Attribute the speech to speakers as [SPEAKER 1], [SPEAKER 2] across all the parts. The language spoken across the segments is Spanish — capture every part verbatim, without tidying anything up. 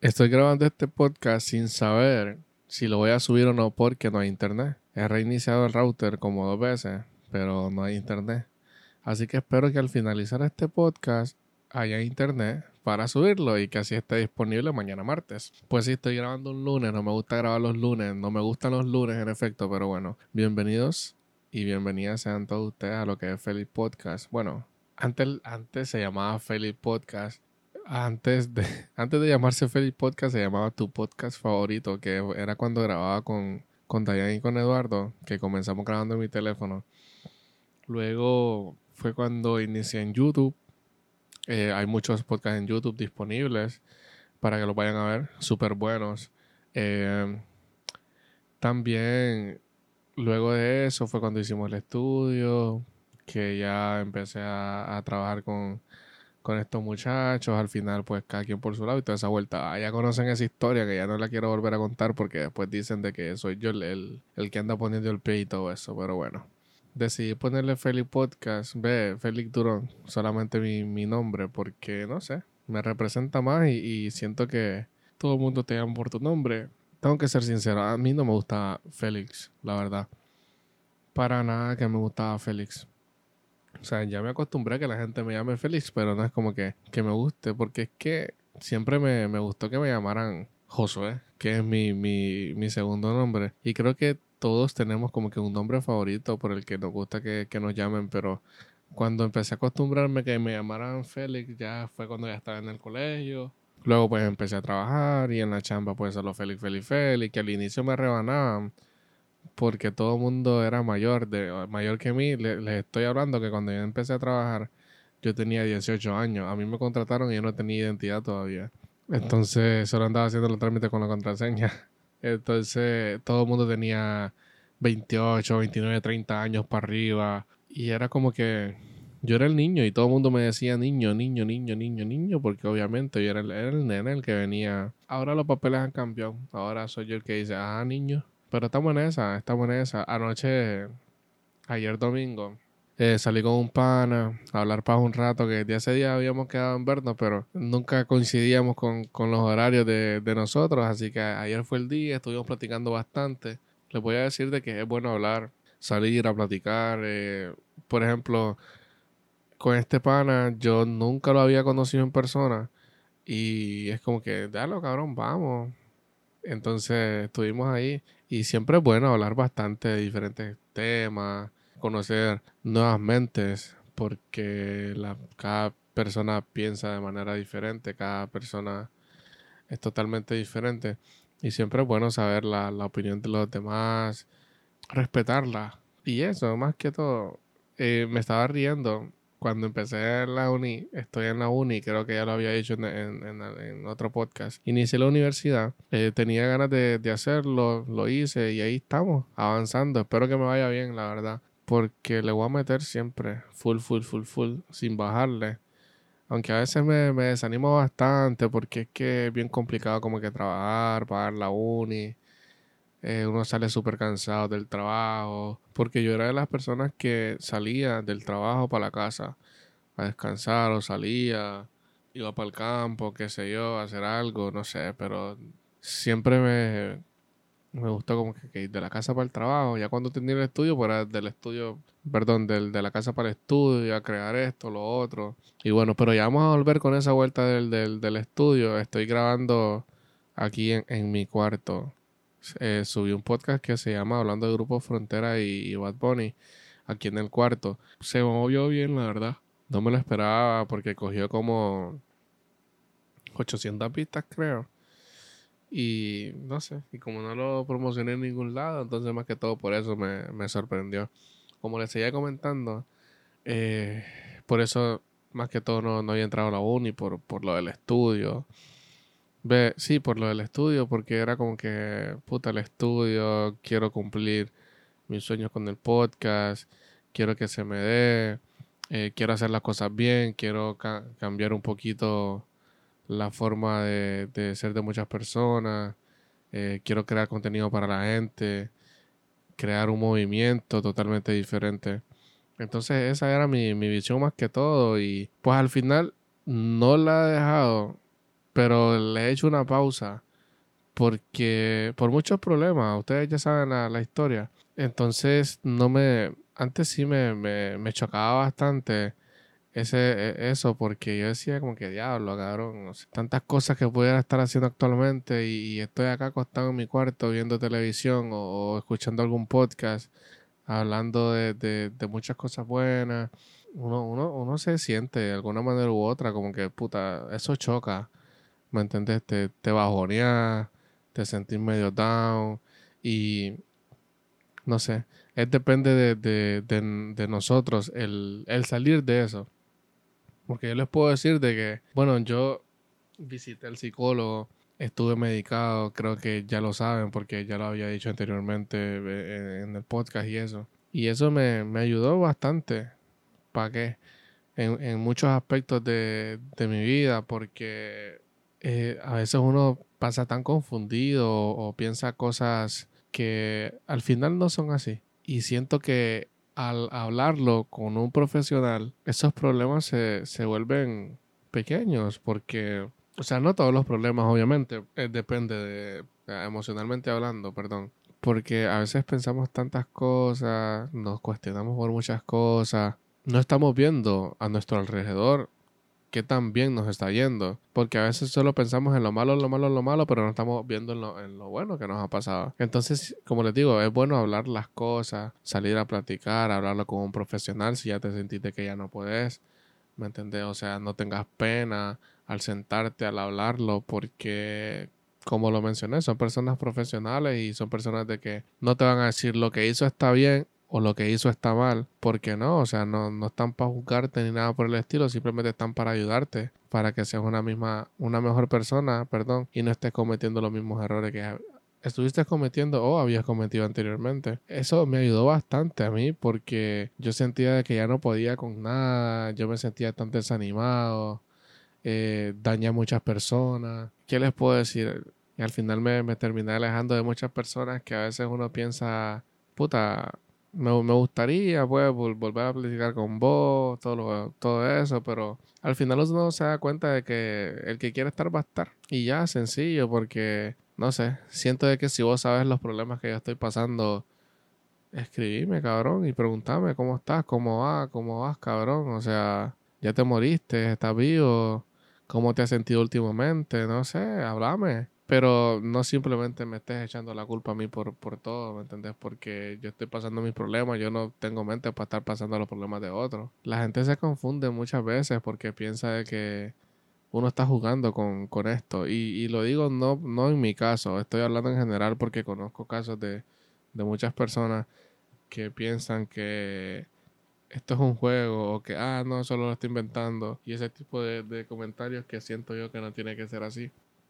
[SPEAKER 1] Estoy grabando este podcast sin saber si lo voy a subir o no porque no hay internet. He reiniciado el router como dos veces, pero no hay internet. Así que espero que al finalizar este podcast haya internet para subirlo y que así esté disponible mañana martes. Pues sí, estoy grabando un lunes, no me gusta grabar los lunes, no me gustan los lunes en efecto, pero bueno, bienvenidos y bienvenidas sean todos ustedes a lo que es Feliz Podcast. Bueno, antes, antes se llamaba Feliz Podcast. Antes de, antes de llamarse Feliz Podcast se llamaba Tu Podcast Favorito, que era cuando grababa con, con Dayan y con Eduardo, que comenzamos grabando en mi teléfono. Luego fue cuando inicié en YouTube. Eh, hay muchos podcasts en YouTube disponibles para que los vayan a ver, súper buenos. Eh, también luego de eso fue cuando hicimos el estudio, que ya empecé a, a trabajar con con estos muchachos, al final pues cada quien por su lado y toda esa vuelta. Ah, ya conocen esa historia que ya no la quiero volver a contar porque después dicen de que soy yo el, el, el que anda poniendo el pie y todo eso, pero bueno. Decidí ponerle Félix Podcast, ve, Félix Durón, solamente mi, mi nombre porque no sé, me representa más y, y siento que todo el mundo te llama por tu nombre. Tengo que ser sincero, a mí no me gusta Félix, la verdad. Para nada que me gustaba Félix. O sea, ya me acostumbré a que la gente me llame Félix, pero no es como que, que me guste, porque es que siempre me, me gustó que me llamaran Josué, que es mi, mi, mi segundo nombre. Y creo que todos tenemos como que un nombre favorito por el que nos gusta que, que nos llamen, pero cuando empecé a acostumbrarme que me llamaran Félix, ya fue cuando ya estaba en el colegio. Luego pues empecé a trabajar y en la chamba pues solo Félix, Félix, Félix, que al inicio me rebanaban porque todo el mundo era mayor, de, mayor que mí. Le- les estoy hablando que cuando yo empecé a trabajar, yo tenía dieciocho años. A mí me contrataron y yo no tenía identidad todavía. Entonces, solo andaba haciendo los trámites con la contraseña. Entonces, todo el mundo tenía veintiocho, veintinueve, treinta años para arriba. Y era como que yo era el niño y todo el mundo me decía niño, niño, niño, niño, niño, porque obviamente yo era el, era el nene el que venía. Ahora los papeles han cambiado. Ahora soy yo el que dice, ah, niño. Pero estamos en esa, estamos en esa. Anoche, ayer domingo, eh, salí con un pana a hablar para un rato, que de ese día habíamos quedado en vernos, pero nunca coincidíamos con, con los horarios de, de nosotros, así que ayer fue el día, estuvimos platicando bastante. Les voy a decir de que es bueno hablar, salir a platicar. Eh, por ejemplo, con este pana yo nunca lo había conocido en persona y es como que, dale, cabrón, vamos. Entonces estuvimos ahí y siempre es bueno hablar bastante de diferentes temas, conocer nuevas mentes, porque la, cada persona piensa de manera diferente, cada persona es totalmente diferente y siempre es bueno saber la, la opinión de los demás, respetarla. Y eso, más que todo, eh, me estaba riendo cuando empecé en la uni, estoy en la uni, creo que ya lo había dicho en, en, en, en otro podcast. Inicié la universidad, eh, tenía ganas de, de hacerlo, lo hice y ahí estamos, avanzando. Espero que me vaya bien, la verdad, porque le voy a meter siempre, full, full, full, full, sin bajarle. Aunque a veces me, me desanimo bastante porque es que es bien complicado como que trabajar, pagar la uni. Eh, uno sale súper cansado del trabajo, porque yo era de las personas que salía del trabajo para la casa a descansar o salía, iba para el campo, qué sé yo, a hacer algo, no sé, pero siempre me, me gustó como que, que ir de la casa para el trabajo. Ya cuando tenía el estudio, pues era del estudio, perdón, del, de la casa para el estudio, a crear esto, lo otro. Y bueno, pero ya vamos a volver con esa vuelta del, del, del estudio. Estoy grabando aquí en, en mi cuarto. Eh, subí un podcast que se llama Hablando de Grupo Frontera y, y Bad Bunny aquí en el cuarto. Se movió bien, la verdad. No me lo esperaba porque cogió como ochocientas vistas, creo. Y no sé, y como no lo promocioné en ningún lado, entonces más que todo por eso me, me sorprendió. Como les seguía comentando, eh, por eso más que todo no, no había entrado a la uni, por, por lo del estudio. Ve, sí, por lo del estudio, porque era como que, puta, el estudio, quiero cumplir mis sueños con el podcast, quiero que se me dé, eh, quiero hacer las cosas bien, quiero ca- cambiar un poquito la forma de, de ser de muchas personas, eh, quiero crear contenido para la gente, crear un movimiento totalmente diferente. Entonces esa era mi, mi visión más que todo y pues al final no la he dejado pero le he hecho una pausa porque por muchos problemas, ustedes ya saben la, la historia. Entonces, no me, antes sí me, me, me chocaba bastante ese, e- eso, porque yo decía como que diablo, cabrón, o sea, tantas cosas que pudiera estar haciendo actualmente y, y estoy acá acostado en mi cuarto viendo televisión o, o escuchando algún podcast, hablando de, de, de muchas cosas buenas. Uno, uno, uno se siente de alguna manera u otra como que, puta, eso choca, ¿me entiendes? Te, te bajonea, te sentís medio down y no sé, es depende de, de, de, de nosotros el, el salir de eso. Porque yo les puedo decir de que, bueno, yo visité al psicólogo, estuve medicado, creo que ya lo saben porque ya lo había dicho anteriormente eh, en el podcast y eso. Y eso me, me ayudó bastante, ¿para qué? En, en muchos aspectos de, de mi vida porque eh, a veces uno pasa tan confundido o, o piensa cosas que al final no son así. Y siento que al hablarlo con un profesional, esos problemas se, se vuelven pequeños porque, o sea, no todos los problemas, obviamente, eh, depende de, eh, emocionalmente hablando, perdón. Porque a veces pensamos tantas cosas, nos cuestionamos por muchas cosas, no estamos viendo a nuestro alrededor qué tan bien nos está yendo. Porque a veces solo pensamos en lo malo, en lo malo, en lo malo, pero no estamos viendo en lo, en lo bueno que nos ha pasado. Entonces, como les digo, es bueno hablar las cosas, salir a platicar, hablarlo con un profesional si ya te sentiste que ya no puedes. ¿Me entendés? O sea, no tengas pena al sentarte, al hablarlo, porque, como lo mencioné, son personas profesionales y son personas de que no te van a decir lo que hizo está bien o lo que hizo está mal, porque no, o sea, no, no están para juzgarte ni nada por el estilo, simplemente están para ayudarte, para que seas una misma, una mejor persona, perdón, y no estés cometiendo los mismos errores que estuviste cometiendo o habías cometido anteriormente. Eso me ayudó bastante a mí porque yo sentía de que ya no podía con nada, yo me sentía tan desanimado, eh, dañé a muchas personas. ¿Qué les puedo decir? Y al final me, me terminé alejando de muchas personas que a veces uno piensa, puta, me, me gustaría pues vol- volver a platicar con vos, todo, lo- todo eso, pero al final uno se da cuenta de que el que quiere estar va a estar. Y ya, sencillo, porque, no sé, siento de que si vos sabes los problemas que yo estoy pasando, escribime, cabrón, y preguntame cómo estás, cómo va, cómo vas, cabrón. O sea, ya te moriste, estás vivo, cómo te has sentido últimamente, no sé, háblame. Pero no simplemente me estés echando la culpa a mí por, por todo, ¿me entendés? Porque yo estoy pasando mis problemas, yo no tengo mente para estar pasando los problemas de otros. La gente se confunde muchas veces porque piensa de que uno está jugando con, con esto. Y, y lo digo no, no en mi caso, estoy hablando en general porque conozco casos de, de muchas personas que piensan que esto es un juego o que, ah, no, solo lo estoy inventando. Y ese tipo de, de comentarios que siento yo que no tiene que ser así.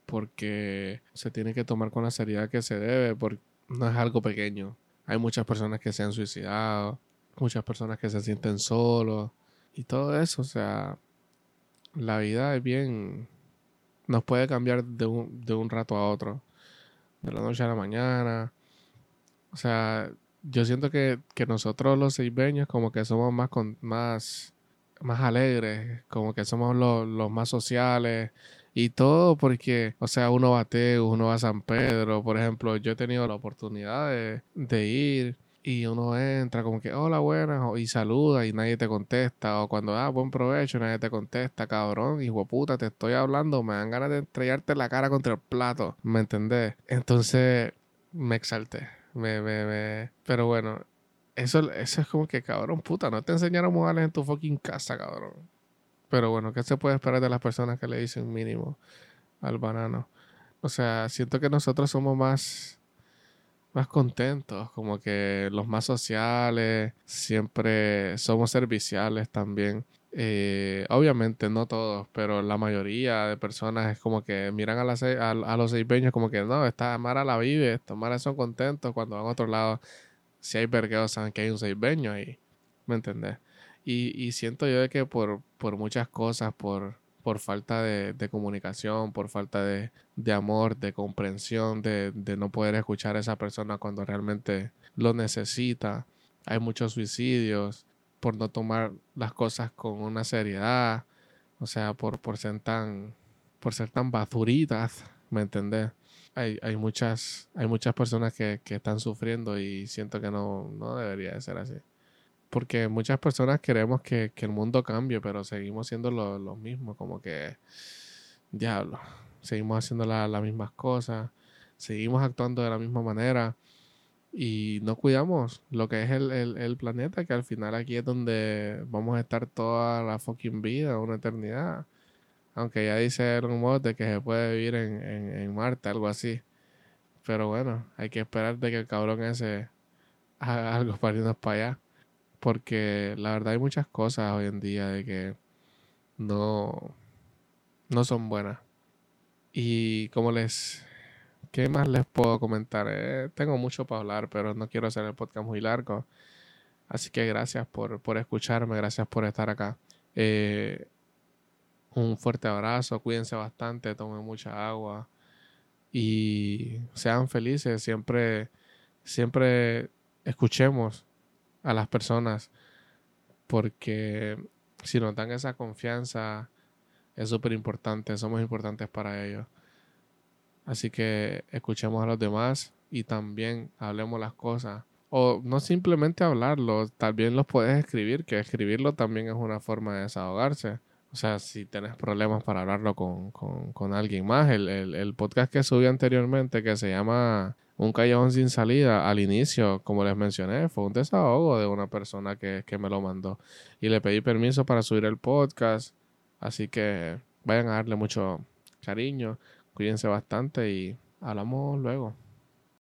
[SPEAKER 1] Porque se tiene que tomar con la seriedad que se debe, porque no es algo pequeño. Hay muchas personas que se han suicidado, muchas personas que se sienten solos y todo eso. O sea, la vida es bien, nos puede cambiar de un, de un rato a otro, de la noche a la mañana. O sea, yo siento que, que nosotros los seibeños como que somos más, con, más, más alegres, como que somos los, los más sociales y todo porque, o sea, uno va a Tegu, uno va a San Pedro, por ejemplo, yo he tenido la oportunidad de, de ir y uno entra como que, hola, buenas, o- y saluda y nadie te contesta, o cuando, ah, buen provecho, nadie te contesta, cabrón, hijo de puta, te estoy hablando, me dan ganas de estrellarte la cara contra el plato, ¿me entendés? Entonces me exalté. Me, me, me... Pero bueno, eso, eso es como que, cabrón, puta, no te enseñaron modales en tu fucking casa, cabrón. Pero bueno, ¿qué se puede esperar de las personas que le dicen mínimo al banano? O sea, siento que nosotros somos más, más contentos, como que los más sociales, siempre somos serviciales también. Eh, obviamente no todos, pero la mayoría de personas es como que miran a, las, se- a, a los seipeños como que no, esta Mara la vive, estos maras son contentos cuando van a otro lado. Si hay vergueos, saben que hay un seibeño ahí, ¿me entendés? Y, y siento yo de que por, por muchas cosas, por, por falta de, de comunicación, por falta de, de amor, de comprensión, de, de no poder escuchar a esa persona cuando realmente lo necesita, hay muchos suicidios por no tomar las cosas con una seriedad, o sea, por, por ser tan, por ser tan basuritas, ¿me entendés? Hay, hay muchas, hay muchas personas que, que están sufriendo y siento que no, no debería de ser así. Porque muchas personas queremos que, que el mundo cambie, pero seguimos siendo los lo mismos, como que, diablo, seguimos haciendo la- las mismas cosas, seguimos actuando de la misma manera y no cuidamos lo que es el, el, el planeta, que al final aquí es donde vamos a estar toda la fucking vida, una eternidad. Aunque ya dice Elon Musk de que se puede vivir en, en, en Marte, algo así. Pero bueno, hay que esperar de que el cabrón ese haga algo para irnos para allá. Porque la verdad hay muchas cosas hoy en día de que no, no son buenas. Y como les... ¿Qué más les puedo comentar? Eh, tengo mucho para hablar, pero no quiero hacer el podcast muy largo. Así que gracias por, por escucharme, gracias por estar acá. Eh, un fuerte abrazo, cuídense bastante, tomen mucha agua y sean felices. Siempre, siempre escuchemos a las personas porque si nos dan esa confianza es súper importante, somos importantes para ellos. Así que escuchemos a los demás y también hablemos las cosas. O no simplemente hablarlo, también los puedes escribir, que escribirlo también es una forma de desahogarse. O sea, si tienes problemas para hablarlo con, con, con alguien más, el, el, el podcast que subí anteriormente que se llama Un Callejón Sin Salida, al inicio, como les mencioné, fue un desahogo de una persona que, que me lo mandó. Y le pedí permiso para subir el podcast. Así que vayan a darle mucho cariño, cuídense bastante y hablamos luego.